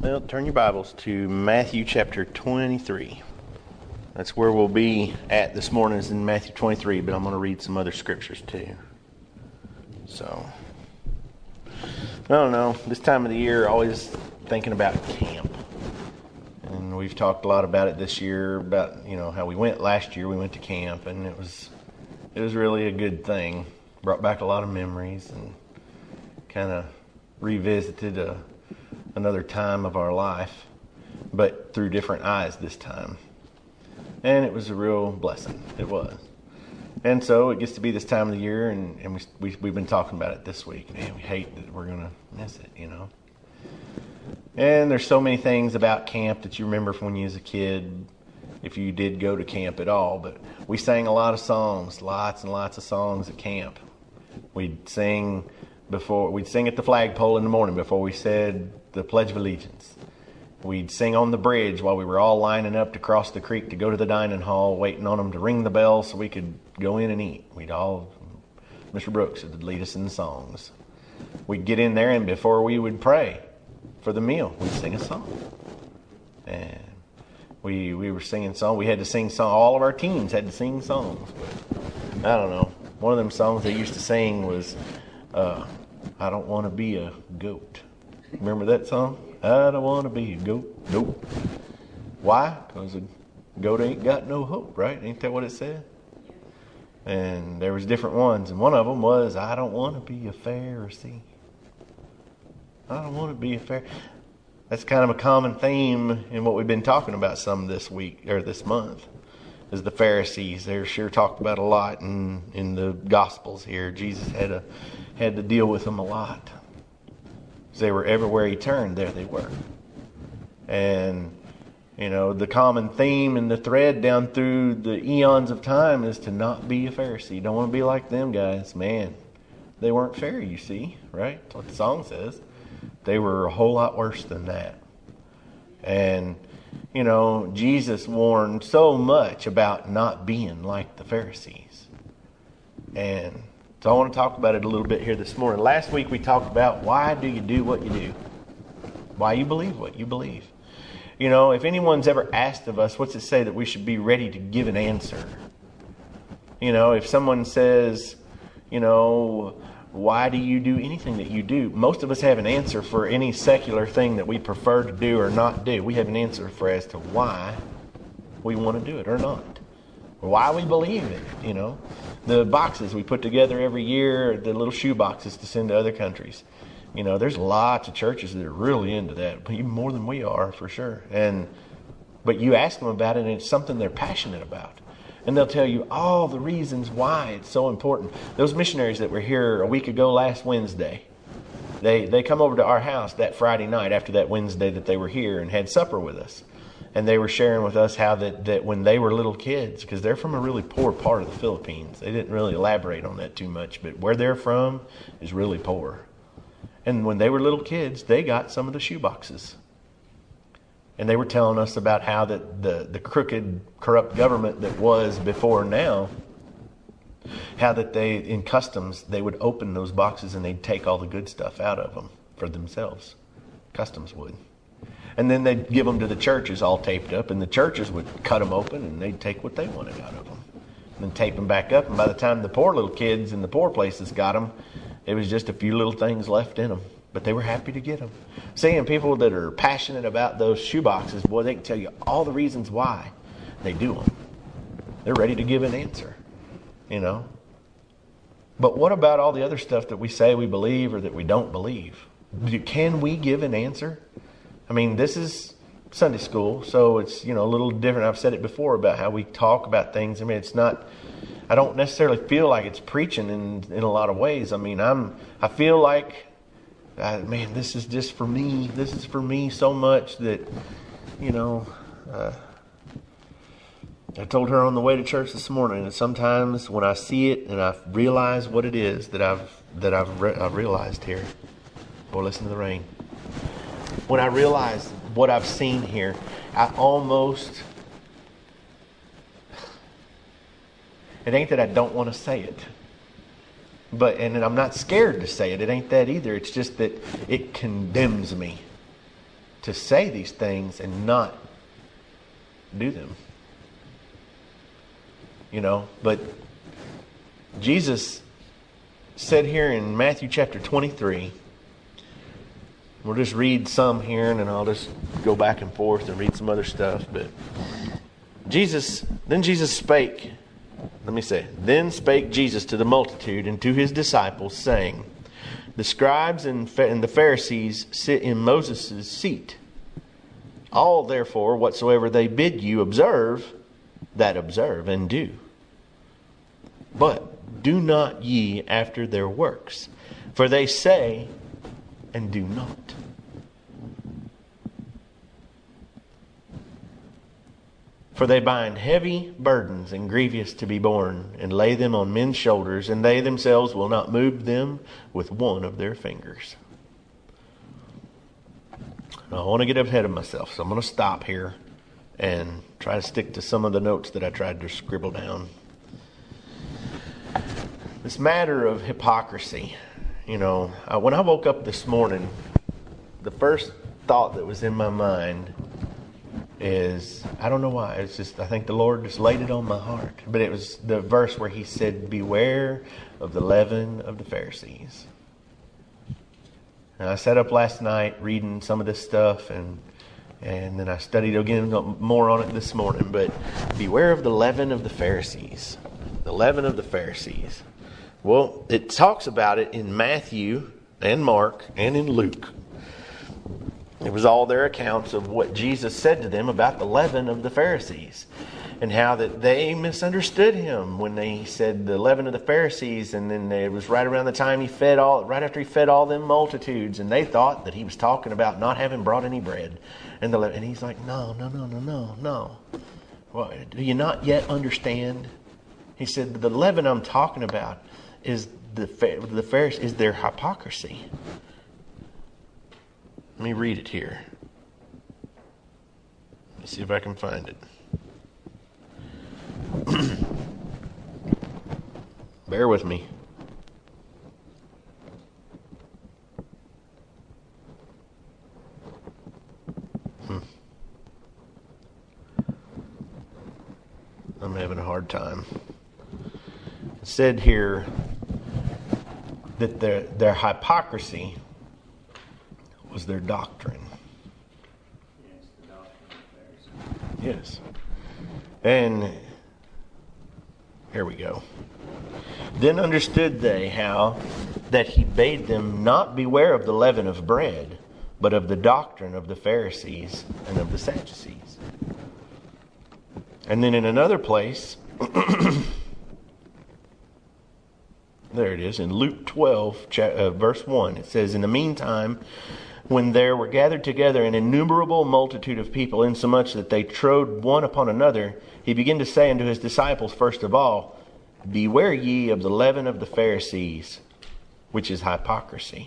Well, turn your Bibles to Matthew chapter 23. That's where we'll be at this morning, is in Matthew 23, but I'm going to read some other scriptures too. So, I don't know, this time of the year, always thinking about camp. And we've talked a lot about it this year, about, how we went last year. We went to camp, and it was really a good thing. Brought back a lot of memories and kind of revisited another time of our life, but through different eyes this time. And it was a real blessing. It was. And so it gets to be this time of the year, and we've been talking about it this week. Man, we hate that we're going to miss it, And there's so many things about camp that you remember from when you was a kid, if you did go to camp at all. But we sang a lot of songs, lots and lots of songs at camp. We'd sing at the flagpole in the morning before we said the Pledge of Allegiance. We'd sing on the bridge while we were all lining up to cross the creek to go to the dining hall, waiting on them to ring the bell so we could go in and eat. Mr. Brooks would lead us in the songs. We'd get in there, and before we would pray for the meal, we'd sing a song. And we were singing songs. We had to sing songs. All of our teams had to sing songs. But I don't know. One of them songs they used to sing was, I don't want to be a goat. Remember that song? I don't want to be a goat. Nope. Why? Because a goat ain't got no hope, right? Ain't that what it said? And there was different ones. And one of them was, I don't want to be a Pharisee. I don't want to be a Pharisee. That's kind of a common theme in what we've been talking about some this week, or this month, is the Pharisees. They're sure talked about a lot in the Gospels here. Jesus had to deal with them a lot. They were everywhere he turned, there they were. And, the common theme and the thread down through the eons of time is to not be a Pharisee. Don't want to be like them guys. Man, they weren't fair, you see, right? That's what the song says. They were a whole lot worse than that. And, Jesus warned so much about not being like the Pharisees. And so I want to talk about it a little bit here this morning. Last week we talked about why do you do what you do? Why you believe what you believe. If anyone's ever asked of us, what's it say that we should be ready to give an answer? If someone says, why do you do anything that you do? Most of us have an answer for any secular thing that we prefer to do or not do. We have an answer as to why we want to do it or not. Why we believe it, The boxes we put together every year, the little shoe boxes to send to other countries. There's lots of churches that are really into that, even more than we are, for sure. But you ask them about it, and it's something they're passionate about. And they'll tell you all the reasons why it's so important. Those missionaries that were here a week ago last Wednesday, they come over to our house that Friday night after that Wednesday that they were here and had supper with us. And they were sharing with us how that when they were little kids, because they're from a really poor part of the Philippines. They didn't really elaborate on that too much, but where they're from is really poor. And when they were little kids, they got some of the shoe boxes. And they were telling us about how that the crooked, corrupt government that was before now, how that they, in customs, they would open those boxes and they'd take all the good stuff out of them for themselves. Customs would. And then they'd give them to the churches all taped up, and the churches would cut them open and they'd take what they wanted out of them. And then tape them back up, and by the time the poor little kids in the poor places got them, it was just a few little things left in them. But they were happy to get them. Seeing people that are passionate about those shoe boxes, boy, they can tell you all the reasons why they do them. They're ready to give an answer, But what about all the other stuff that we say we believe or that we don't believe? Can we give an answer? I mean, this is Sunday school, so it's, a little different. I've said it before about how we talk about things. I mean, it's not, I don't necessarily feel like it's preaching in a lot of ways. I mean, I feel like, man, this is just for me. This is for me so much that, I told her on the way to church this morning that sometimes when I see it and I realize what it is that I've realized here. Boy, listen to the rain. When I realize what I've seen here, it ain't that I don't want to say it. And I'm not scared to say it. It ain't that either. It's just that it condemns me to say these things and not do them. But Jesus said here in Matthew chapter 23, we'll just read some here and then I'll just go back and forth and read some other stuff. But then Jesus spake, then spake Jesus to the multitude and to his disciples, saying, the scribes and the Pharisees sit in Moses' seat. All therefore whatsoever they bid you observe, that observe and do. But do not ye after their works, for they say and do not. For they bind heavy burdens and grievous to be borne, and lay them on men's shoulders, and they themselves will not move them with one of their fingers. Now, I want to get ahead of myself, so I'm going to stop here and try to stick to some of the notes that I tried to scribble down. This matter of hypocrisy, when I woke up this morning, the first thought that was in my mind is, I don't know why, it's just, I think the Lord just laid it on my heart. But it was the verse where he said, beware of the leaven of the Pharisees. And I sat up last night reading some of this stuff, and then I studied again more on it this morning. But beware of the leaven of the Pharisees. The leaven of the Pharisees. Well, it talks about it in Matthew and Mark and in Luke. It was all their accounts of what Jesus said to them about the leaven of the Pharisees, and how that they misunderstood him when they said the leaven of the Pharisees. And then it was right around the time right after he fed all them multitudes, and they thought that he was talking about not having brought any bread. And he's like, no. Well, do you not yet understand? He said, the leaven I'm talking about is the Pharisees, is their hypocrisy. Let me read it here. Let's see if I can find it. Bear with me. I'm having a hard time. It said here that their hypocrisy was their doctrine. Yes, the doctrine of the Pharisees. Yes. And here we go. Then understood they how that he bade them not beware of the leaven of bread, but of the doctrine of the Pharisees and of the Sadducees. And then in another place, there it is, in Luke 12, verse 1, it says, in the meantime, when there were gathered together an innumerable multitude of people, insomuch that they trode one upon another, he began to say unto his disciples first of all, beware ye of the leaven of the Pharisees, which is hypocrisy.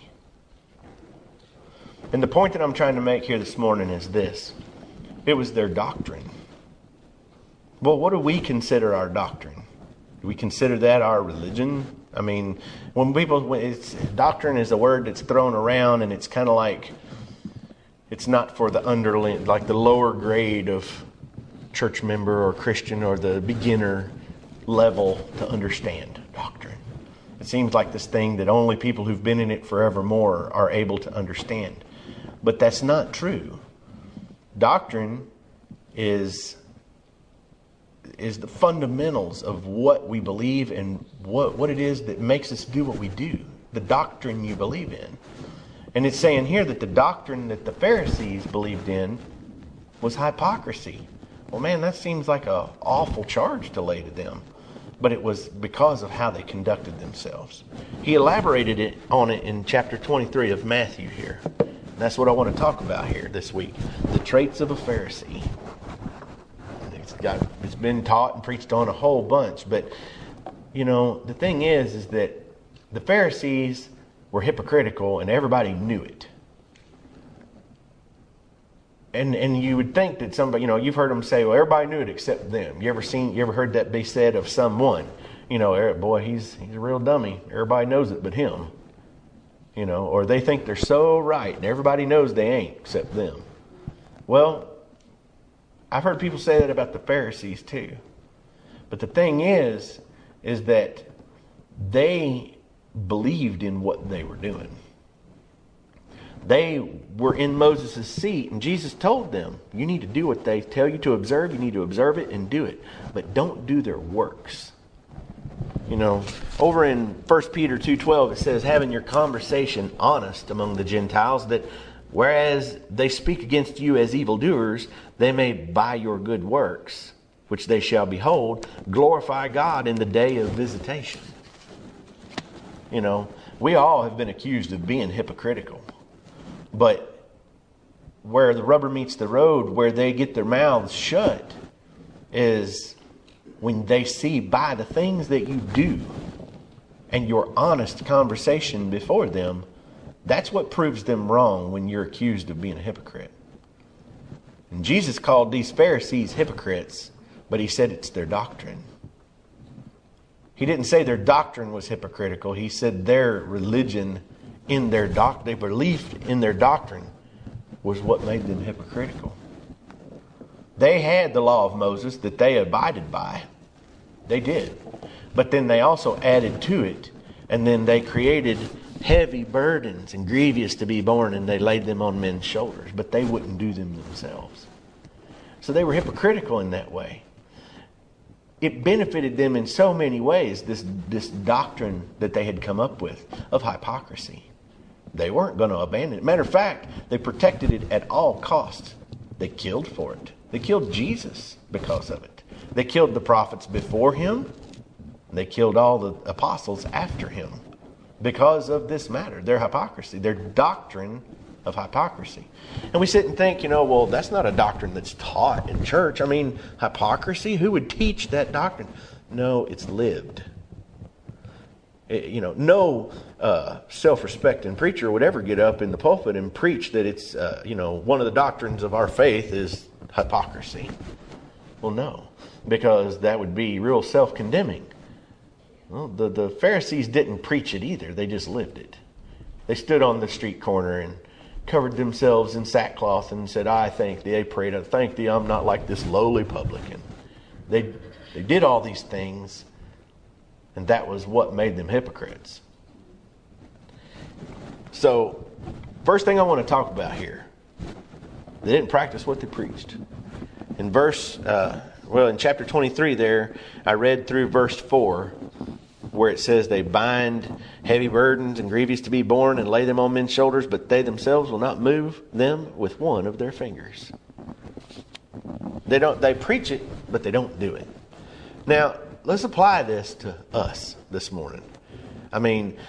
And the point that I'm trying to make here this morning is this. It was their doctrine. Well, what do we consider our doctrine? Do we consider that our religion? I mean, doctrine is a word that's thrown around, and it's kind of like, it's not for the underling, like the lower grade of church member or Christian or the beginner level to understand doctrine. It seems like this thing that only people who've been in it forevermore are able to understand. But that's not true. Doctrine is the fundamentals of what we believe and what it is that makes us do what we do. The doctrine you believe in. And it's saying here that the doctrine that the Pharisees believed in was hypocrisy. Well, man, that seems like an awful charge to lay to them. But it was because of how they conducted themselves. He elaborated on it in chapter 23 of Matthew here. And that's what I want to talk about here this week. The traits of a Pharisee. It's been taught and preached on a whole bunch. But, the thing is that the Pharisees were hypocritical and everybody knew it. And you would think that somebody, you've heard them say, well, everybody knew it except them. You ever heard that be said of someone? Boy, he's a real dummy. Everybody knows it but him. Or they think they're so right and everybody knows they ain't except them. Well, I've heard people say that about the Pharisees too. But the thing is that they believed in what they were doing. They were in Moses' seat, and Jesus told them, you need to do what they tell you to observe. You need to observe it and do it. But don't do their works. You know, over in 1 Peter 2:12, it says, having your conversation honest among the Gentiles, that whereas they speak against you as evildoers, they may by your good works, which they shall behold, glorify God in the day of visitation. You know, we all have been accused of being hypocritical. But where the rubber meets the road, where they get their mouths shut, is when they see by the things that you do and your honest conversation before them. That's what proves them wrong when you're accused of being a hypocrite. And Jesus called these Pharisees hypocrites, but he said it's their doctrine. He didn't say their doctrine was hypocritical. He said their religion in their they believed in their doctrine was what made them hypocritical. They had the law of Moses that they abided by. They did. But then they also added to it, and then they created heavy burdens and grievous to be borne, and they laid them on men's shoulders, but they wouldn't do them themselves. So they were hypocritical in that way. It benefited them in so many ways, this doctrine that they had come up with of hypocrisy. They weren't going to abandon it. Matter of fact, they protected it at all costs. They killed for it. They killed Jesus because of it. They killed the prophets before him. They killed all the apostles after him because of this matter, their hypocrisy, their doctrine of hypocrisy. And we sit and think, well, that's not a doctrine that's taught in church. I mean, hypocrisy, who would teach that doctrine? No, it's lived. No self-respecting preacher would ever get up in the pulpit and preach that it's, one of the doctrines of our faith is hypocrisy. Well, no, because that would be real self-condemning. Well, the Pharisees didn't preach it either. They just lived it. They stood on the street corner and covered themselves in sackcloth and said, I thank thee, I prayed, I thank thee, I'm not like this lowly publican. They did all these things, and that was what made them hypocrites. So, first thing I want to talk about here, they didn't practice what they preached. In in chapter 23 there, I read through verse 4, where it says they bind heavy burdens and grievous to be borne and lay them on men's shoulders, but they themselves will not move them with one of their fingers. They preach it, but they don't do it. Now, let's apply this to us this morning. I mean,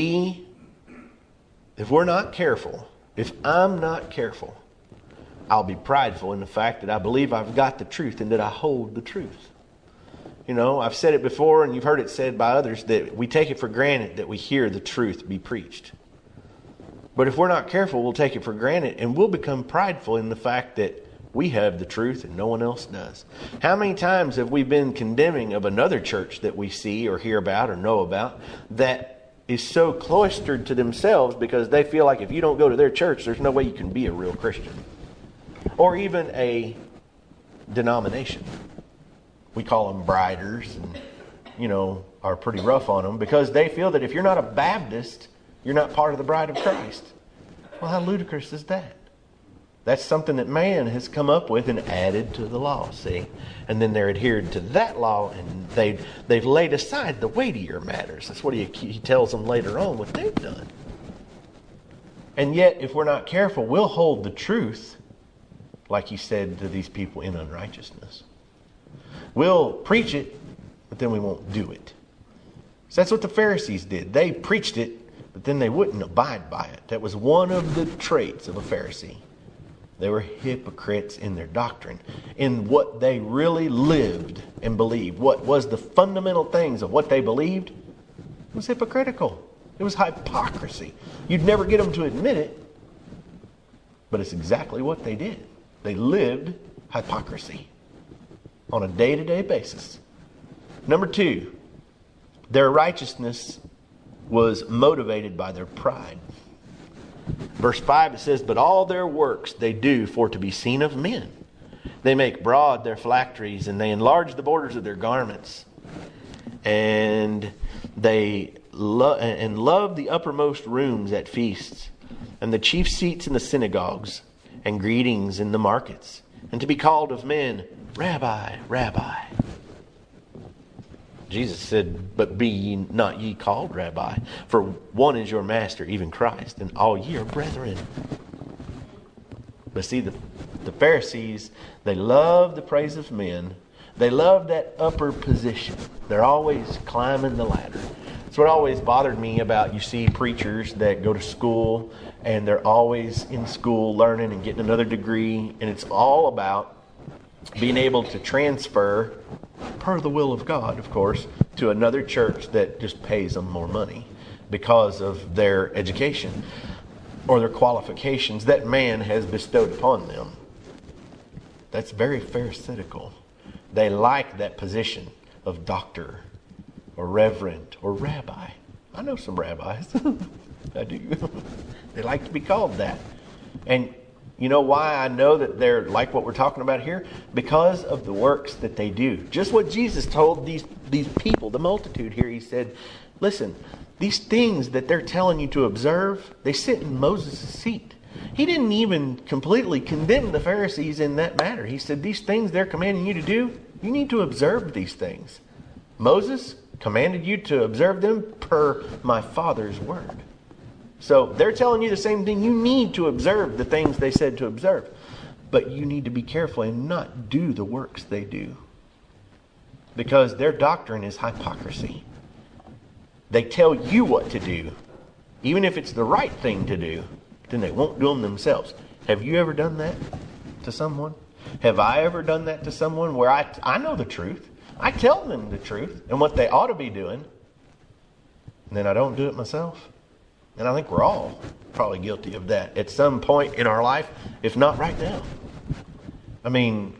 if we're not careful, if I'm not careful, I'll be prideful in the fact that I believe I've got the truth and that I hold the truth. I've said it before, and you've heard it said by others, that we take it for granted that we hear the truth be preached. But if we're not careful, we'll take it for granted, and we'll become prideful in the fact that we have the truth and no one else does. How many times have we been condemning of another church that we see or hear about or know about that is so cloistered to themselves because they feel like if you don't go to their church, there's no way you can be a real Christian? Or even a denomination. We call them briders and, are pretty rough on them because they feel that if you're not a Baptist, you're not part of the bride of Christ. Well, how ludicrous is that? That's something that man has come up with and added to the law, see? And then they're adhered to that law, and they've laid aside the weightier matters. That's what he tells them later on what they've done. And yet, if we're not careful, we'll hold the truth, like he said to these people, in unrighteousness. We'll preach it, but then we won't do it. So that's what the Pharisees did. They preached it, but then they wouldn't abide by it. That was one of the traits of a Pharisee. They were hypocrites in their doctrine, in what they really lived and believed. What was the fundamental things of what they believed? It was hypocritical. It was hypocrisy. You'd never get them to admit it, but it's exactly what they did. They lived hypocrisy on a day-to-day basis. Number 2, their righteousness was motivated by their pride. Verse 5, it says, "But all their works they do for to be seen of men. They make broad their phylacteries, and they enlarge the borders of their garments. And they love the uppermost rooms at feasts, and the chief seats in the synagogues, and greetings in the markets, and to be called of men, Rabbi, Rabbi." Jesus said, "But be ye not ye called Rabbi, for one is your master, even Christ, and all ye are brethren." But see, the Pharisees, they love the praise of men. They love that upper position. They're always climbing the ladder. That's what always bothered me about, you see preachers that go to school and they're always in school learning and getting another degree. And it's all about being able to transfer, per the will of God, of course, to another church that just pays them more money because of their education or their qualifications that man has bestowed upon them. That's very pharisaical. They like that position of doctor or reverend or rabbi. I know some rabbis. I do. They like to be called that. And you know why I know that they're like what we're talking about here? Because of the works that they do. Just what Jesus told these people, the multitude here. He said, listen, these things that they're telling you to observe, they sit in Moses' seat. He didn't even completely condemn the Pharisees in that matter. He said, these things they're commanding you to do, you need to observe these things. Moses commanded you to observe them per my Father's word. So they're telling you the same thing. You need to observe the things they said to observe. But you need to be careful and not do the works they do. Because their doctrine is hypocrisy. They tell you what to do, even if it's the right thing to do, then they won't do them themselves. Have you ever done that to someone? Have I ever done that to someone where I know the truth? I tell them the truth and what they ought to be doing, and then I don't do it myself? And I think we're all probably guilty of that at some point in our life, if not right now. I mean,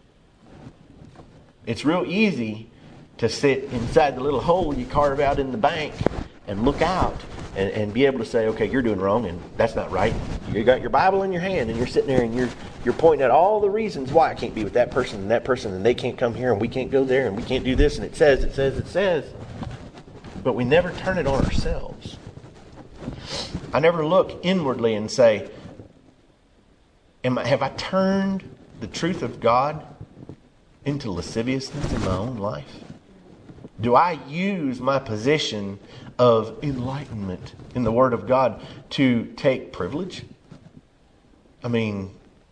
it's real easy to sit inside the little hole you carve out in the bank and look out and be able to say, okay, you're doing wrong and that's not right. You got your Bible in your hand and you're sitting there and you're pointing at all the reasons why I can't be with that person and they can't come here and we can't go there and we can't do this and it says. But we never turn it on ourselves. I never look inwardly and say, have I turned the truth of God into lasciviousness in my own life? Do I use my position of enlightenment in the Word of God to take privilege? I mean,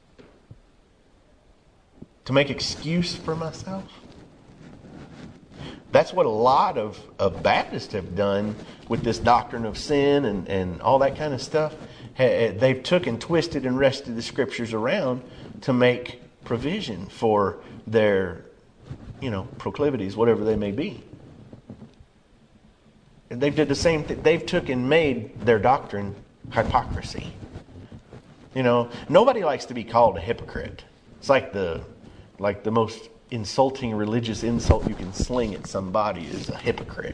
to make excuse for myself? That's what a lot of Baptists have done with this doctrine of sin and all that kind of stuff. They've took and twisted and wrested the Scriptures around to make provision for their, proclivities, whatever they may be. And they did the same thing. They've took and made their doctrine hypocrisy. Nobody likes to be called a hypocrite. It's like the most insulting religious insult you can sling at somebody is a hypocrite.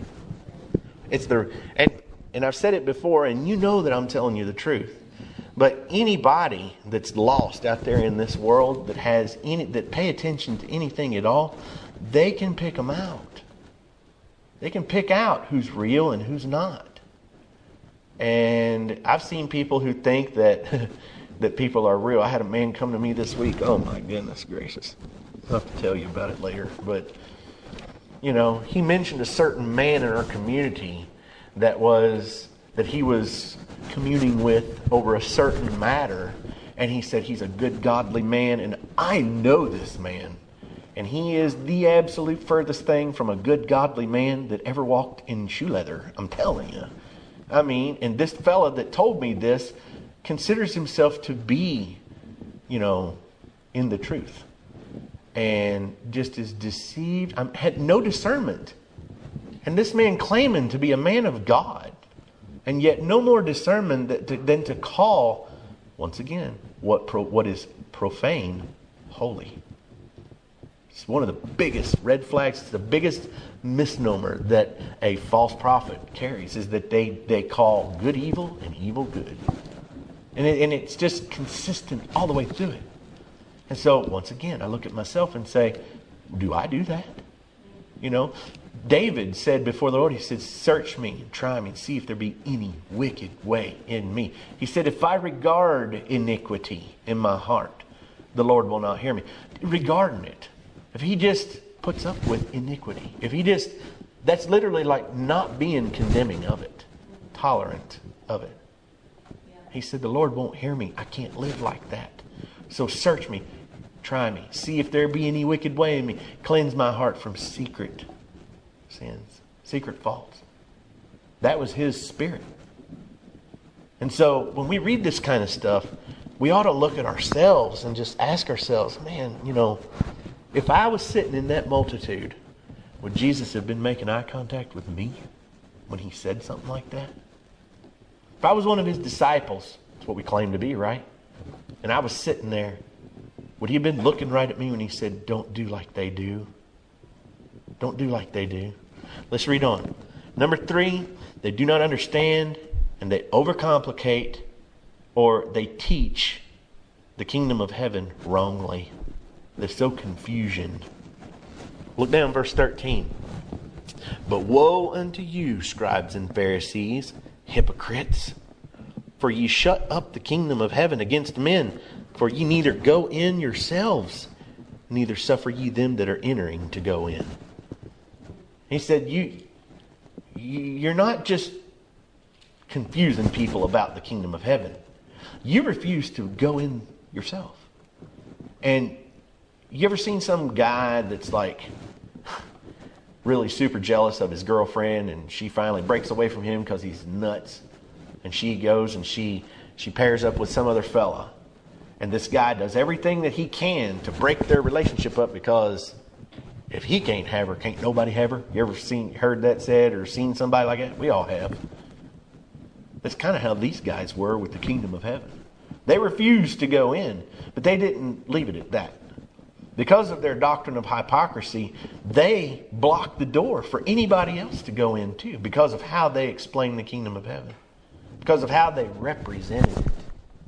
And I've said it before, and you know that I'm telling you the truth. But anybody that's lost out there in this world that pay attention to anything at all, they can pick them out. They can pick out who's real and who's not. And I've seen people who think that that people are real. I had a man come to me this week. Oh my goodness gracious. I'll have to tell you about it later. But, he mentioned a certain man in our community that he was communing with over a certain matter. And he said he's a good, godly man. And I know this man. And he is the absolute furthest thing from a good, godly man that ever walked in shoe leather. I'm telling you. I mean, and this fella that told me this considers himself to be, in the truth. And just is deceived. Had no discernment. And this man claiming to be a man of God. And yet no more discernment than to call, once again, what is profane, holy. It's one of the biggest red flags. It's the biggest misnomer that a false prophet carries is that they call good evil and evil good. And it's just consistent all the way through it. And so, once again, I look at myself and say, do I do that? You know, David said before the Lord, he said, search me and try me and see if there be any wicked way in me. He said, if I regard iniquity in my heart, the Lord will not hear me. Regarding it. If he just puts up with iniquity, that's literally like not being condemning of it, tolerant of it. He said, the Lord won't hear me. I can't live like that. So search me, try me, see if there be any wicked way in me. Cleanse my heart from secret sins, secret faults. That was his spirit. And so when we read this kind of stuff, we ought to look at ourselves and just ask ourselves, man, you know, if I was sitting in that multitude, would Jesus have been making eye contact with me when he said something like that? If I was one of his disciples, that's what we claim to be, right? And I was sitting there, would he have been looking right at me when he said, don't do like they do? Don't do like they do. Let's read on. Number 3, they do not understand and they overcomplicate or they teach the kingdom of heaven wrongly. They're so confusion. Look down verse 13. But woe unto you, scribes and Pharisees, hypocrites! For ye shut up the kingdom of heaven against men. For ye neither go in yourselves, neither suffer ye them that are entering to go in. He said, you're not just confusing people about the kingdom of heaven. You refuse to go in yourself. And you ever seen some guy that's like really super jealous of his girlfriend and she finally breaks away from him because he's nuts? And she goes and she pairs up with some other fella. And this guy does everything that he can to break their relationship up because if he can't have her, can't nobody have her? You ever heard that said or seen somebody like that? We all have. That's kind of how these guys were with the kingdom of heaven. They refused to go in, but they didn't leave it at that. Because of their doctrine of hypocrisy, they blocked the door for anybody else to go in too, because of how they explained the kingdom of heaven. Because of how they represented it.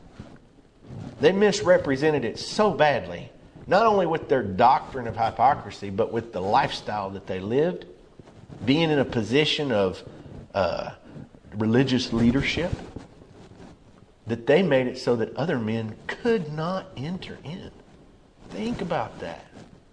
They misrepresented it so badly, not only with their doctrine of hypocrisy, but with the lifestyle that they lived, being in a position of religious leadership, that they made it so that other men could not enter in. Think about that.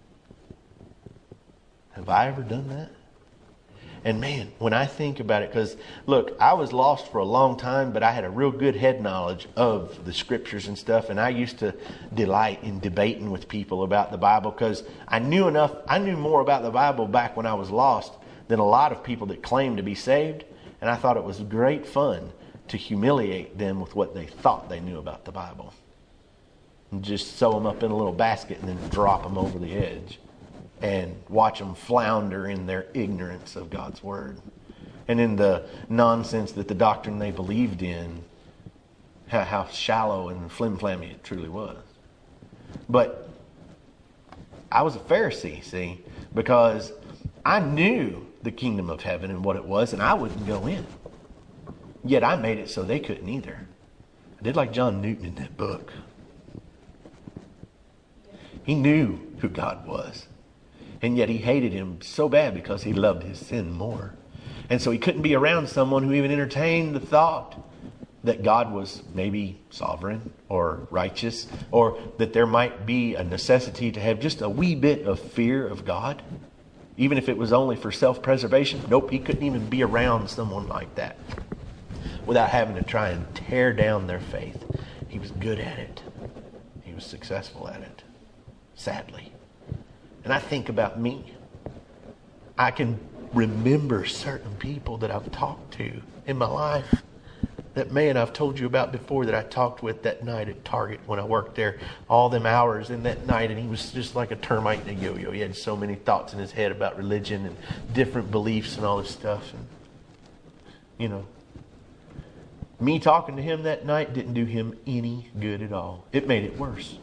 Have I ever done that? And man, when I think about it, because look, I was lost for a long time, but I had a real good head knowledge of the scriptures and stuff. And I used to delight in debating with people about the Bible because I knew more about the Bible back when I was lost than a lot of people that claimed to be saved. And I thought it was great fun to humiliate them with what they thought they knew about the Bible. And just sew them up in a little basket and then drop them over the edge. And watch them flounder in their ignorance of God's Word. And in the nonsense that the doctrine they believed in, how shallow and flim-flammy it truly was. But I was a Pharisee, see, because I knew the kingdom of heaven and what it was, and I wouldn't go in. Yet I made it so they couldn't either. I did like John Newton in that book. He knew who God was. And yet he hated him so bad because he loved his sin more. And so he couldn't be around someone who even entertained the thought that God was maybe sovereign or righteous, or that there might be a necessity to have just a wee bit of fear of God, even if it was only for self-preservation. Nope, he couldn't even be around someone like that without having to try and tear down their faith. He was good at it. He was successful at it, sadly. And I think about me. I can remember certain people that I've talked to in my life. That man I've told you about before that I talked with that night at Target when I worked there. All them hours in that night, and he was just like a termite in a yo-yo. He had so many thoughts in his head about religion and different beliefs and all this stuff. And, you know, me talking to him that night didn't do him any good at all. It made it worse.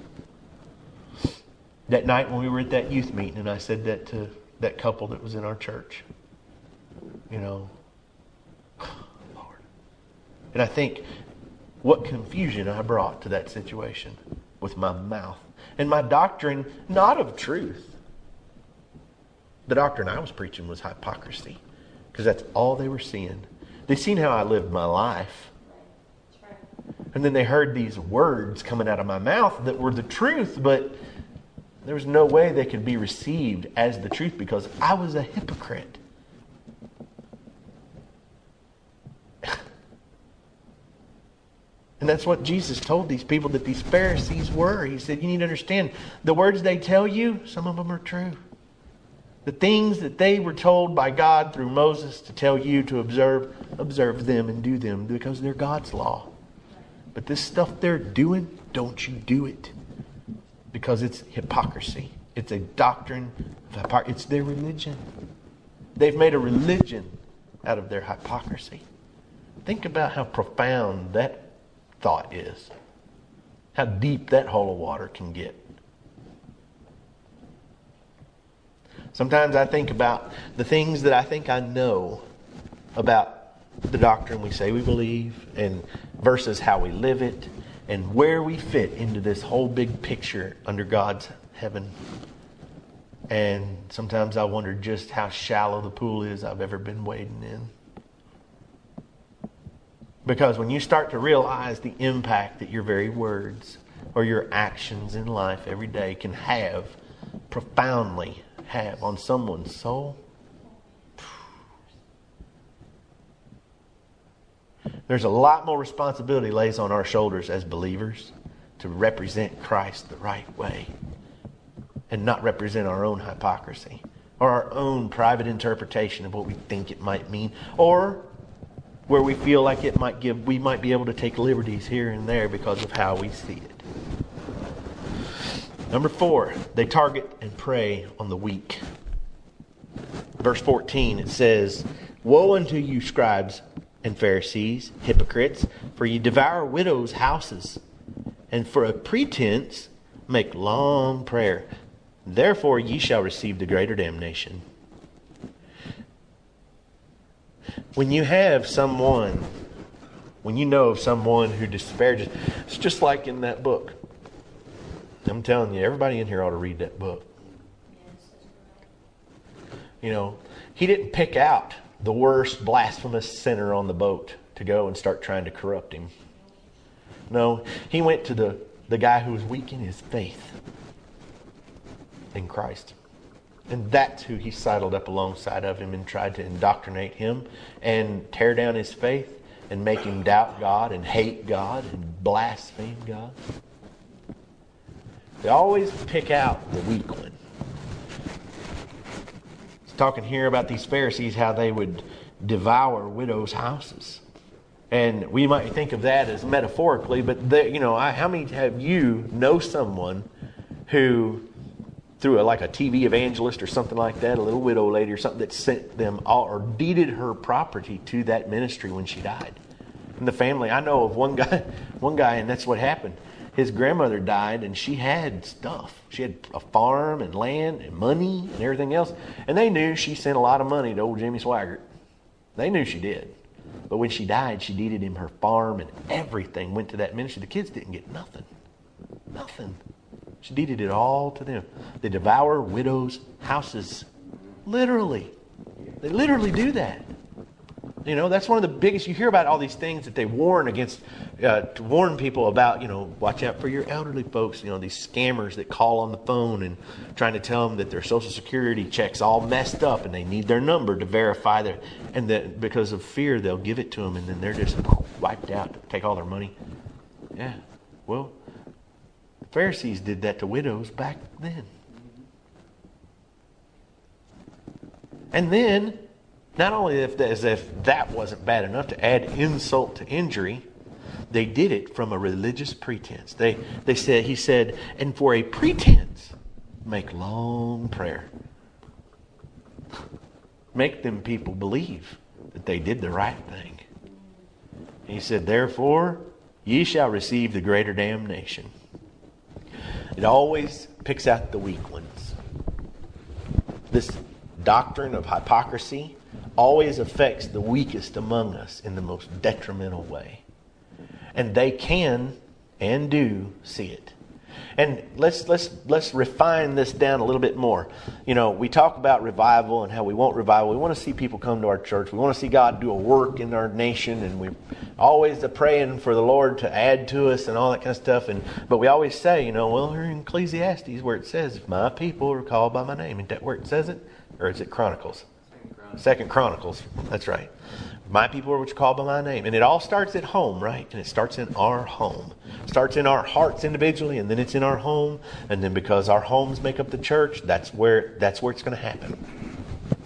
That night when we were at that youth meeting, and I said that to that couple that was in our church. You know, Lord. And I think what confusion I brought to that situation with my mouth and my doctrine, not of truth. The doctrine I was preaching was hypocrisy, because that's all they were seeing. They seen how I lived my life. And then they heard these words coming out of my mouth that were the truth, but there was no way they could be received as the truth because I was a hypocrite. And that's what Jesus told these people that these Pharisees were. He said, you need to understand, the words they tell you, some of them are true. The things that they were told by God through Moses to tell you to observe them and do them because they're God's law. But this stuff they're doing, don't you do it. Because it's hypocrisy. It's a doctrine of hypocrisy. It's their religion. They've made a religion out of their hypocrisy. Think about how profound that thought is. How deep that hole of water can get. Sometimes I think about the things that I think I know about the doctrine we say we believe and versus how we live it and where we fit into this whole big picture under God's heaven. And sometimes I wonder just how shallow the pool is I've ever been wading in. Because when you start to realize the impact that your very words or your actions in life every day can profoundly have on someone's soul, there's a lot more responsibility lays on our shoulders as believers to represent Christ the right way and not represent our own hypocrisy or our own private interpretation of what we think it might mean, or where we feel like we might be able to take liberties here and there because of how we see it. Number 4, they target and prey on the weak. Verse 14, it says, "Woe unto you, scribes and Pharisees, hypocrites, for ye devour widows' houses, and for a pretense make long prayer. Therefore ye shall receive the greater damnation." When you know of someone who disparages, it's just like in that book. I'm telling you, everybody in here ought to read that book. You know, he didn't pick out the worst blasphemous sinner on the boat to go and start trying to corrupt him. No, he went to the guy who was weak in his faith in Christ. And that's who he sidled up alongside of him and tried to indoctrinate him and tear down his faith and make him doubt God and hate God and blaspheme God. They always pick out the weak one. It's talking here about these Pharisees, how they would devour widows' houses. And we might think of that as metaphorically, but how many have you know someone who, through like a TV evangelist or something like that, a little widow lady or something, that sent them all or deeded her property to that ministry when she died? And the family, I know of one guy, and that's what happened. His grandmother died and she had stuff. She had a farm and land and money and everything else. And they knew she sent a lot of money to old Jimmy Swaggart. They knew she did. But when she died, she deeded him her farm and everything went to that ministry. The kids didn't get nothing. Nothing. She deeded it all to them. They devour widows' houses. Literally. They literally do that. You know, that's one of the biggest, you hear about all these things that they warn against, to warn people about, watch out for your elderly folks, these scammers that call on the phone and trying to tell them that their Social Security check's all messed up and they need their number to verify and that because of fear they'll give it to them and then they're just wiped out, take all their money. Yeah, well, the Pharisees did that to widows back then. And then, not only as if that wasn't bad enough to add insult to injury, they did it from a religious pretense. He said, and for a pretense, make long prayer. Make them people believe that they did the right thing. He said, therefore, ye shall receive the greater damnation. It always picks out the weak ones. This doctrine of hypocrisy always affects the weakest among us in the most detrimental way. And they can and do see it. And let's refine this down a little bit more. You know, we talk about revival and how we want revival. We want to see people come to our church. We want to see God do a work in our nation, and we're always praying for the Lord to add to us and all that kind of stuff. But we always say, you know, well, we're in Ecclesiastes where it says, "If my people are called by my name," isn't that where it says it, or is it Chronicles? Second Chronicles. That's right. My people are which are called by my name. And it all starts at home, right? And it starts in our home. It starts in our hearts individually, and then it's in our home. And then because our homes make up the church, that's where it's going to happen.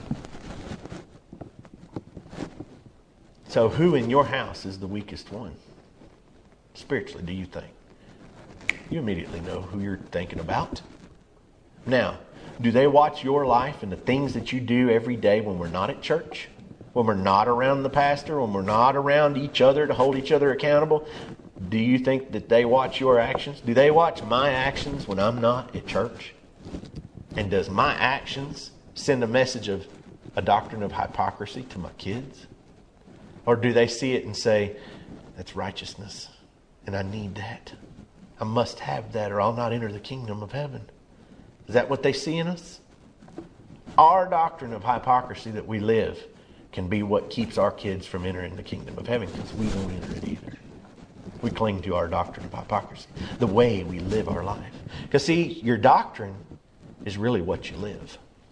So who in your house is the weakest one? Spiritually, do you think? You immediately know who you're thinking about. Now, do they watch your life and the things that you do every day when we're not at church? When we're not around the pastor? When we're not around each other to hold each other accountable? Do you think that they watch your actions? Do they watch my actions when I'm not at church? And does my actions send a message of a doctrine of hypocrisy to my kids? Or do they see it and say, that's righteousness and I need that. I must have that or I'll not enter the kingdom of heaven. Is that what they see in us? Our doctrine of hypocrisy that we live can be what keeps our kids from entering the kingdom of heaven, because we won't enter it either. We cling to our doctrine of hypocrisy, the way we live our life. Because see, your doctrine is really what you live.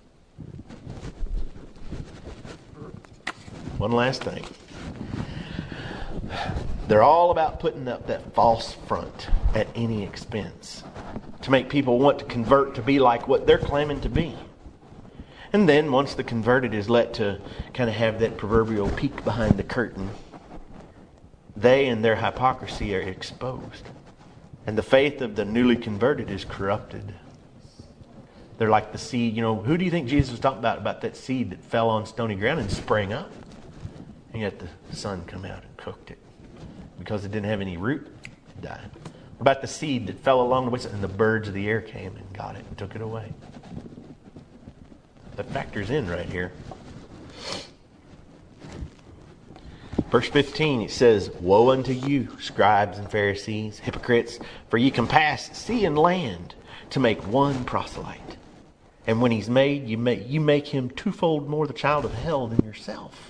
One last thing. They're all about putting up that false front at any expense to make people want to convert to be like what they're claiming to be. And then once the converted is let to kind of have that proverbial peek behind the curtain, they and their hypocrisy are exposed. And the faith of the newly converted is corrupted. They're like the seed. You know, who do you think Jesus was talking about that seed that fell on stony ground and sprang up? And yet the sun come out and cooked it. Because it didn't have any root, it died. What about the seed that fell along the way and the birds of the air came and got it and took it away? That factors in right here. Verse 15, it says, "Woe unto you, scribes and Pharisees, hypocrites, for ye compass sea and land to make one proselyte. And when he's made, you make him twofold more the child of hell than yourself."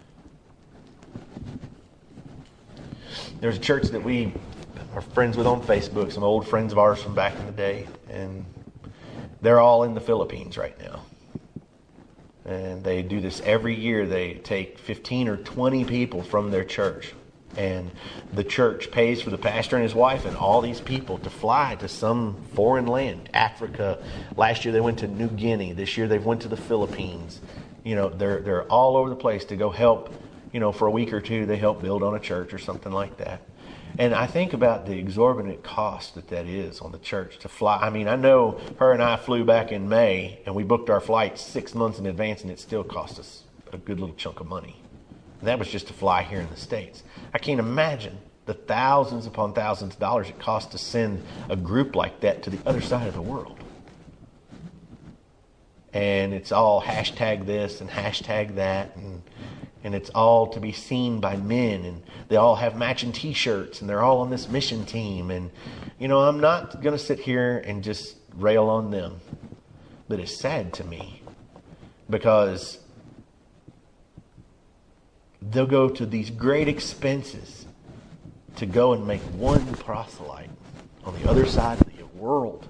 There's a church that we are friends with on Facebook, some old friends of ours from back in the day, and they're all in the Philippines right now. And they do this every year. They take 15 or 20 people from their church, and the church pays for the pastor and his wife and all these people to fly to some foreign land, Africa. Last year they went to New Guinea. This year they've went to the Philippines. You know, they're all over the place to go help. You know, for a week or two, they help build on a church or something like that. And I think about the exorbitant cost that is on the church to fly. I mean, I know her and I flew back in May, and we booked our flights 6 months in advance, and it still cost us a good little chunk of money. And that was just to fly here in the States. I can't imagine the thousands upon thousands of dollars it costs to send a group like that to the other side of the world. And it's all hashtag this and hashtag that, and it's all to be seen by men, and they all have matching t-shirts, and they're all on this mission team. And, you know, I'm not going to sit here and just rail on them. But it's sad to me because they'll go to these great expenses to go and make one proselyte on the other side of the world.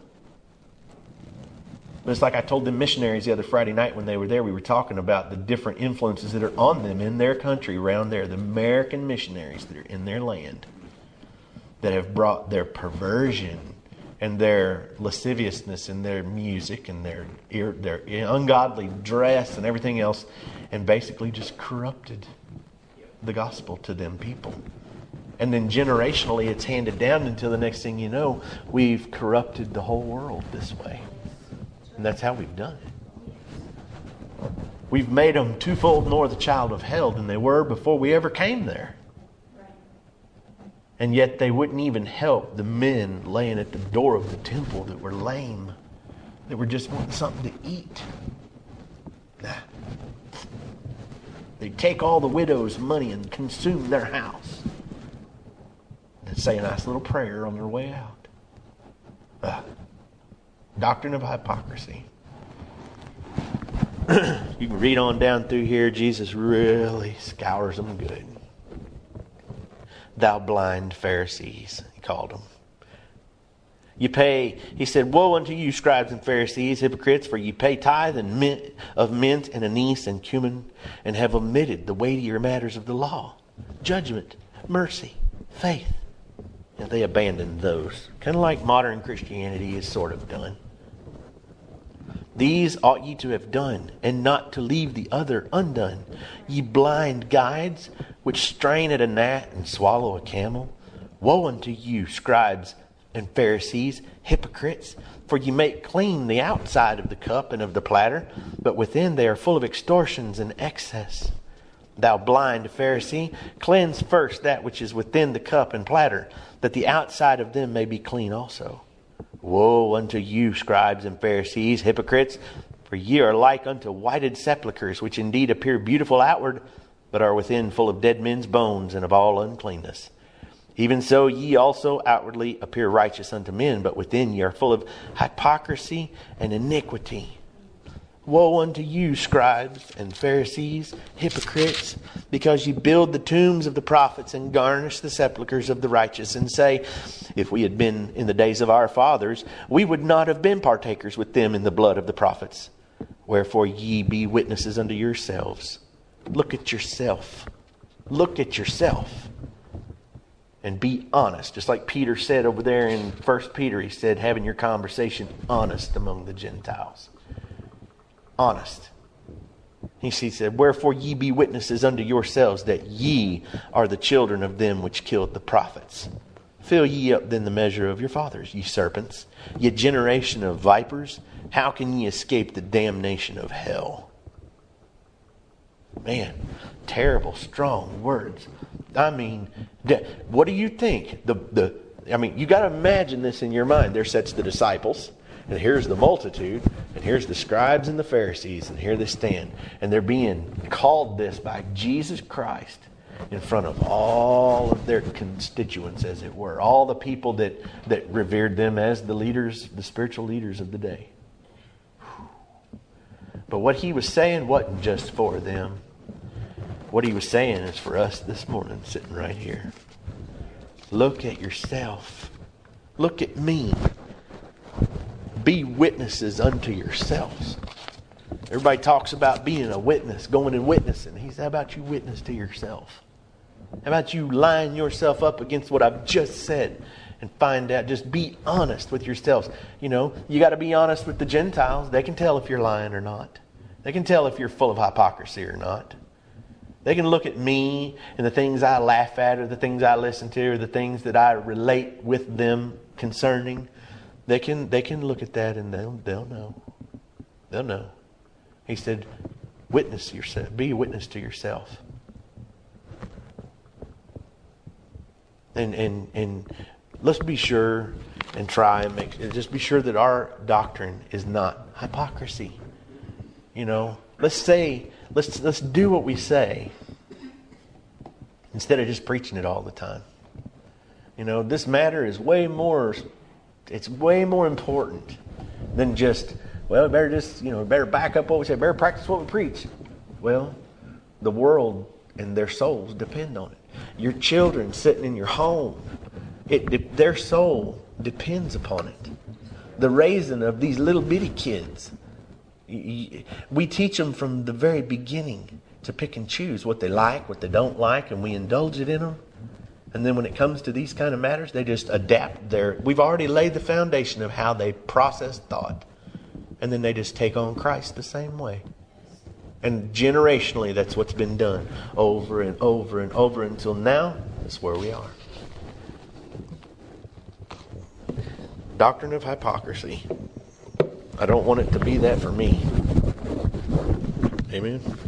But it's like I told them missionaries the other Friday night when they were there. We were talking about the different influences that are on them in their country around there. The American missionaries that are in their land that have brought their perversion and their lasciviousness and their music and their ungodly dress and everything else, and basically just corrupted the gospel to them people. And then generationally it's handed down until the next thing you know, we've corrupted the whole world this way. And that's how we've done it. We've made them twofold more the child of hell than they were before we ever came there. And yet they wouldn't even help the men laying at the door of the temple that were lame, that were just wanting something to eat. Nah. They'd take all the widow's money and consume their house. say a nice little prayer on their way out. Doctrine of hypocrisy. You can read on down through here. Jesus really scours them good. Thou blind Pharisees, he called them. He said, woe unto you, scribes and Pharisees, hypocrites, for ye pay tithe of mint and anise and cumin, and have omitted the weightier matters of the law, judgment, mercy, faith. And they abandoned those. Kind of like modern Christianity is sort of done. These ought ye to have done, and not to leave the other undone. Ye blind guides, which strain at a gnat and swallow a camel. Woe unto you, scribes and Pharisees, hypocrites, for ye make clean the outside of the cup and of the platter, but within they are full of extortions and excess. Thou blind Pharisee, cleanse first that which is within the cup and platter, that the outside of them may be clean also. Woe unto you, scribes and Pharisees, hypocrites, for ye are like unto whited sepulchres, which indeed appear beautiful outward, but are within full of dead men's bones and of all uncleanness. Even so ye also outwardly appear righteous unto men, but within ye are full of hypocrisy and iniquity. Woe unto you, scribes and Pharisees, hypocrites, because ye build the tombs of the prophets and garnish the sepulchres of the righteous, and say, if we had been in the days of our fathers, we would not have been partakers with them in the blood of the prophets. Wherefore ye be witnesses unto yourselves. Look at yourself. Look at yourself. And be honest. Just like Peter said over there in 1 Peter, he said, having your conversation honest among the Gentiles. Honest. He said, wherefore ye be witnesses unto yourselves that ye are the children of them which killed the prophets. Fill ye up then the measure of your fathers, ye serpents, ye generation of vipers. How can ye escape the damnation of hell? Man, terrible, strong words. I mean, what do you think? You got to imagine this in your mind. There sits the disciples, and here's the multitude, and here's the scribes and the Pharisees, and here they stand. And they're being called this by Jesus Christ in front of all of their constituents, as it were. All the people that revered them as the leaders, the spiritual leaders of the day. But what he was saying wasn't just for them. What he was saying is for us this morning, sitting right here. Look at yourself. Look at me. Be witnesses unto yourselves. Everybody talks about being a witness, going and witnessing. He said, how about you witness to yourself? How about you line yourself up against what I've just said and find out? Just be honest with yourselves. You know, you got to be honest with the Gentiles. They can tell if you're lying or not. They can tell if you're full of hypocrisy or not. They can look at me and the things I laugh at, or the things I listen to, or the things that I relate with them concerning. They can look at that and they'll know. They'll know. He said, witness yourself. Be a witness to yourself. And let's be sure and try and just be sure that our doctrine is not hypocrisy. You know, let's do what we say instead of just preaching it all the time. You know, this matter is way more important than just, well, we better back up what we say, better practice what we preach. Well, the world and their souls depend on it. Your children sitting in your home, their soul depends upon it. The raising of these little bitty kids, we teach them from the very beginning to pick and choose what they like, what they don't like, and we indulge it in them. And then when it comes to these kind of matters, they just adapt we've already laid the foundation of how they process thought. And then they just take on Christ the same way. And generationally, that's what's been done over and over and over until now. That's where we are. Doctrine of hypocrisy. I don't want it to be that for me. Amen.